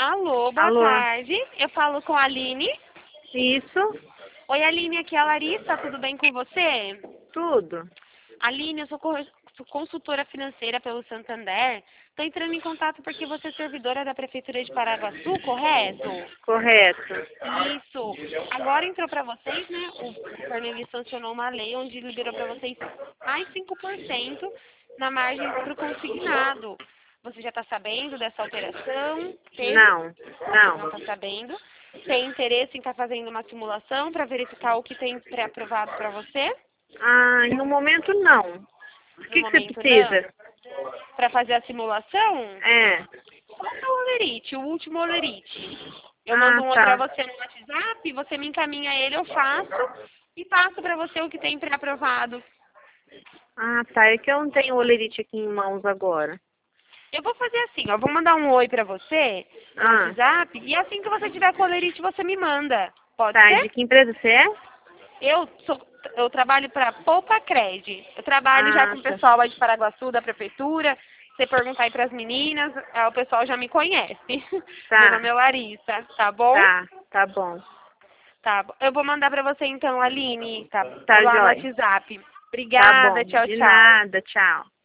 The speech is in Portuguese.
Alô, boa Alô? tarde. Eu falo com a Aline. Isso? Oi, Aline, aqui é a Larissa, tudo bem com você? Tudo. Aline, eu sou consultora financeira pelo Santander. Estou entrando em contato porque você é servidora da Prefeitura de Paraguaçu, correto? Correto. Isso. Agora entrou para vocês, né? O Cornelio sancionou uma lei onde liberou para vocês mais 5% na margem para o consignado. Você já está sabendo dessa alteração? Teve? Não, Não não. está sabendo? Tem interesse em estar fazendo uma simulação para verificar o que tem pré-aprovado para você? Ah, no momento não. O No que você momento não. precisa? Para fazer a simulação? É. Qual é o olerite, o último olerite? Eu Ah, mando um oi para tá. você no WhatsApp, você me encaminha ele, eu faço e passo para você o que tem pré-aprovado. Ah, tá. É que eu não tenho olerite aqui em mãos agora. Eu vou fazer assim, ó, vou mandar um oi para você no Ah, WhatsApp e assim que você tiver com o olerite você me manda. Pode tá. ser? De que empresa você é? Eu trabalho para Poupa Cred. Eu trabalho já Ah, com o tá. pessoal aí de Paraguaçu, da prefeitura. Você perguntar aí para as meninas, o pessoal já me conhece. Meu Tá, nome é Larissa, tá bom? tá. Tá bom. Tá bom. Eu vou mandar para você então, Aline, tá? Tá, Lá no jóia. WhatsApp. Tá Obrigada, bom. tchau, De tchau. nada. Tchau.